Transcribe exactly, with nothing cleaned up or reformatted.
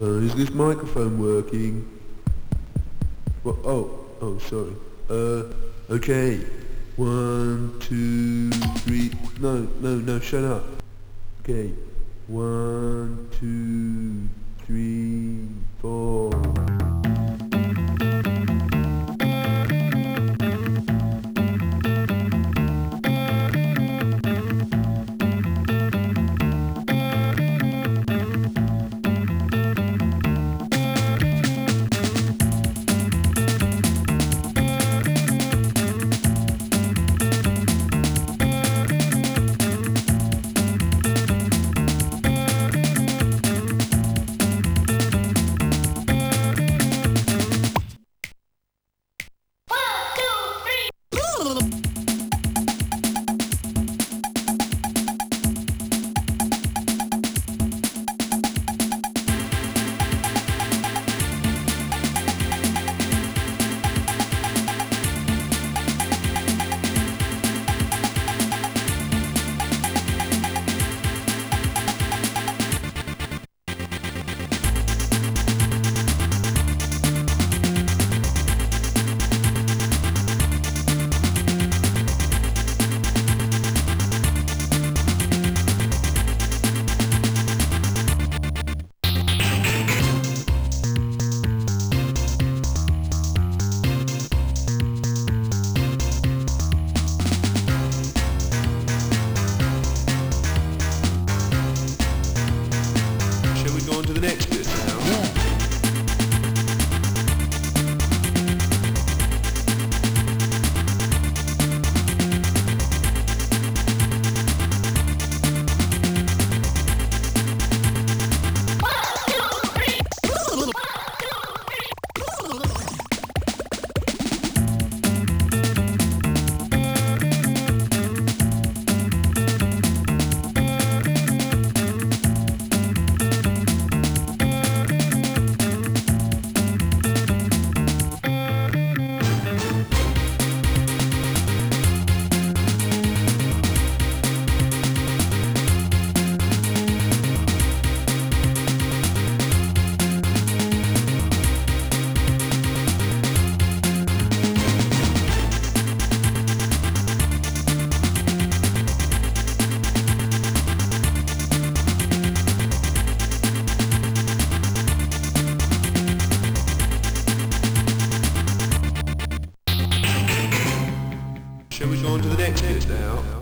Uh, is this microphone working? What? Oh, oh, sorry. Uh, okay. One, two, three. No, no, no, shut up. Okay. One, two, three, four. Shall we go on to the next bit now? Yeah. Shall we go on to the next bit now?